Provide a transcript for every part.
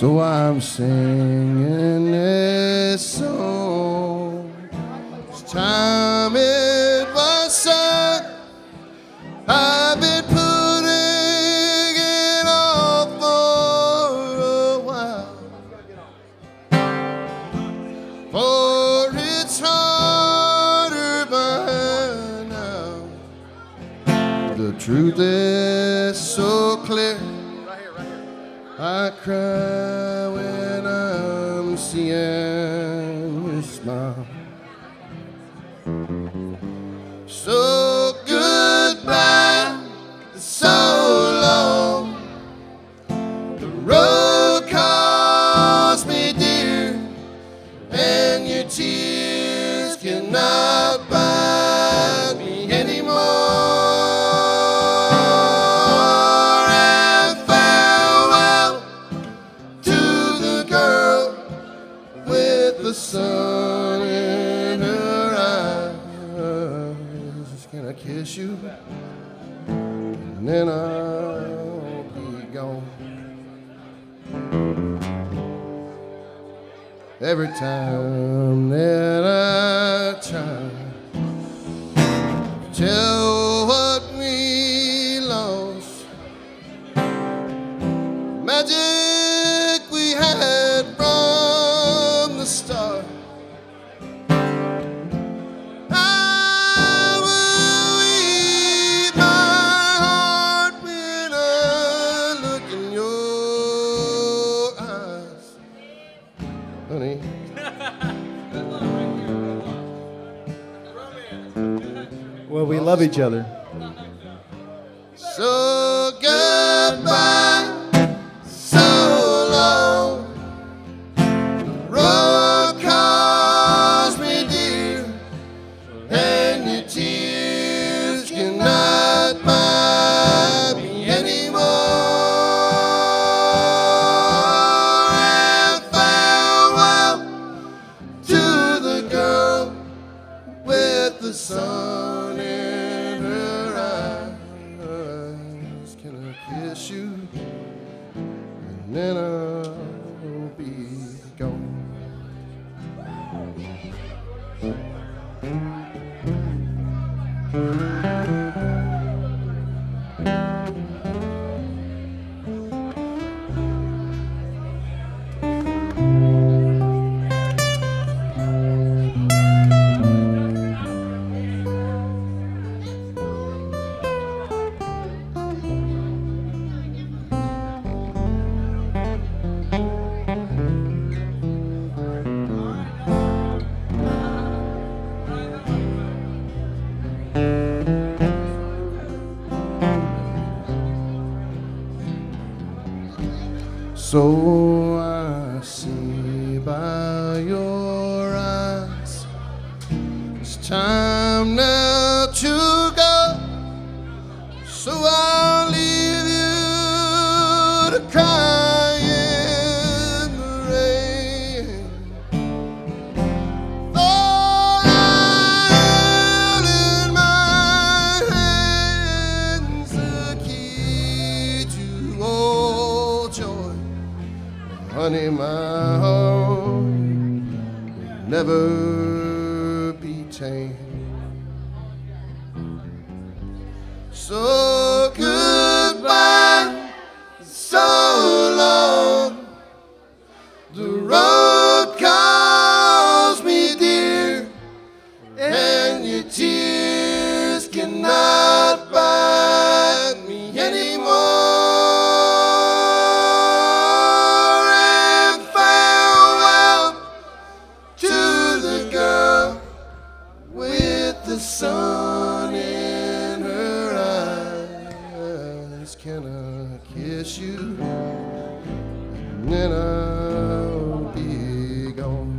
So I'm singing this song. It's time it was sung. I've been putting it off for a while. For it's harder by now. The truth is so clear. I cry when I'm seeing you smile. So goodbye, so long. The road cost me dear, and your tears cannot buy me anymore. And farewell to the girl with the sun in her eyes. Can I kiss you? And then I'll be gone. Every time that I try to tell what we lost, magic we had from the start, I will leave my heart when I look in your eyes, honey. Well, we love each other. So goodbye, so long. The road calls me dear, and your tears cannot buy me anymore. And farewell to the girl with the sun in her eyes. Can I kiss you? And then I'll be gone. So I see by your eyes, it's time now to go. So I'll leave you to cry in the rain. Though I held in my hands the key to all joy, honey, my heart will never be tamed. So goodbye, so long. The road calls me dear, and your tears cannot buy me anymore. And farewell to the girl with the sun in her eyes. Can I kiss you? And then I'll be gone.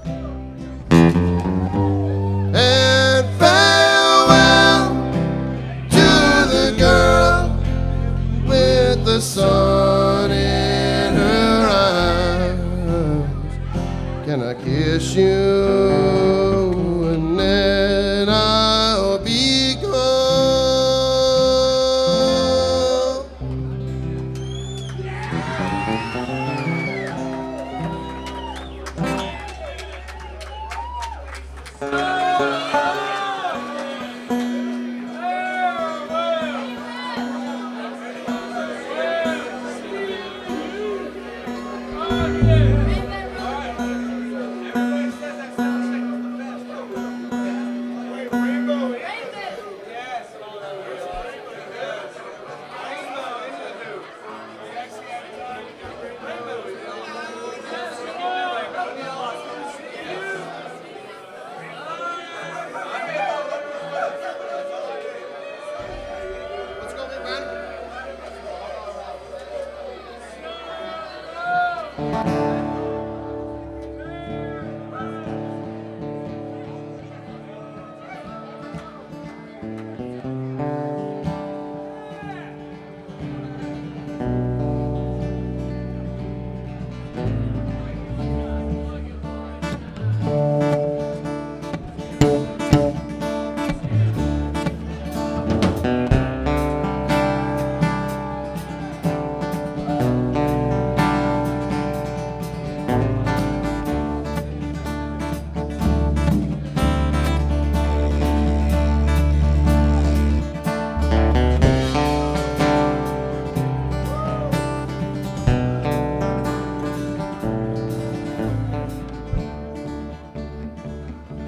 And farewell to the girl with the sun in her eyes. Can I kiss you? And then I'll be gone.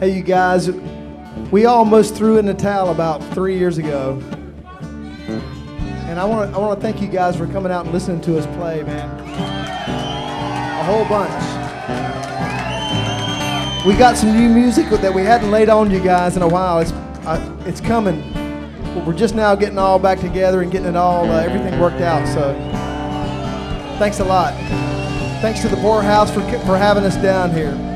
Hey, you guys, we almost threw in the towel about 3 years ago. And I want to thank you guys for coming out and listening to us play, man. A whole bunch. We got some new music that we hadn't laid on you guys in a while. It's coming. But we're just now getting all back together and getting it all, everything worked out. So thanks a lot. Thanks to the Poorhouse for having us down here.